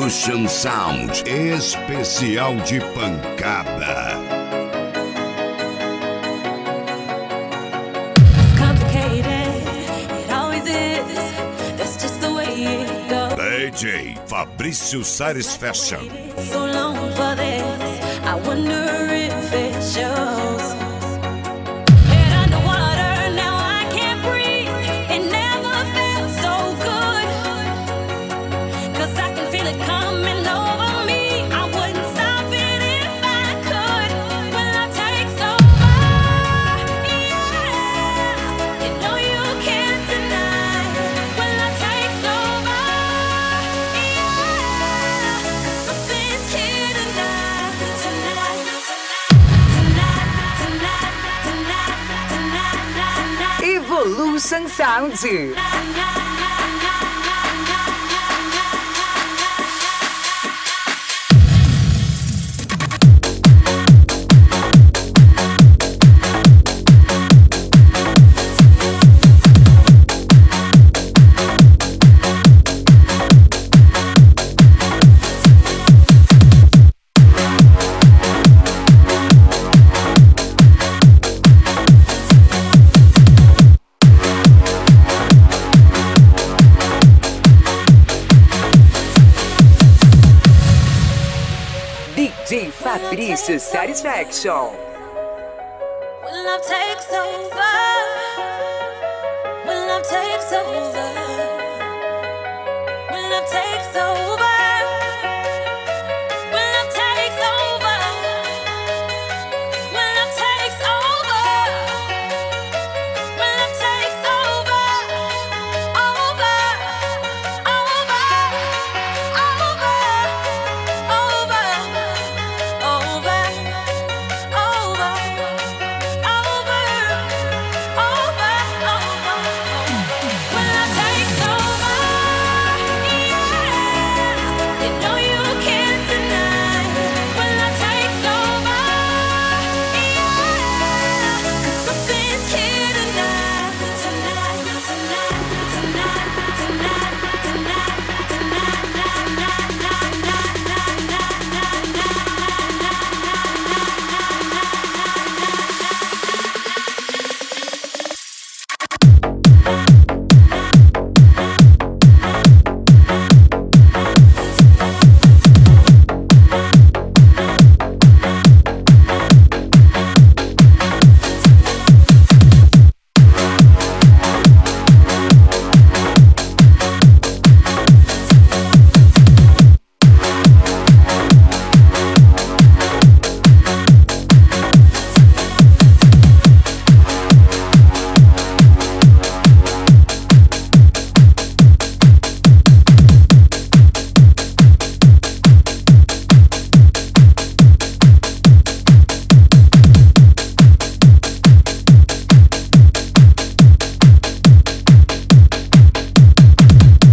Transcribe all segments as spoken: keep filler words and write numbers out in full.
Evolution Sound especial de pancada. D J Fabrício Satisfaction. So long for this, I wonder if it shows. Head underwater, now I can't breathe. It never felt so good. Cause I can feel it coming over me. I wouldn't stop it if I could. When love takes over, yeah. You know you can't deny. When love takes over, something's here tonight, tonight, tonight, tonight, tonight, tonight, tonight. Evolution Sound. D J Fabrício Satisfaction. When love takes over, when love takes over, when love takes over, when love takes over, when love takes over, when love takes over, over, over, over, over, over, over.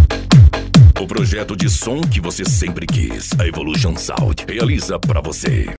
O projeto de som que você sempre quis, a Evolution Sound realiza pra você.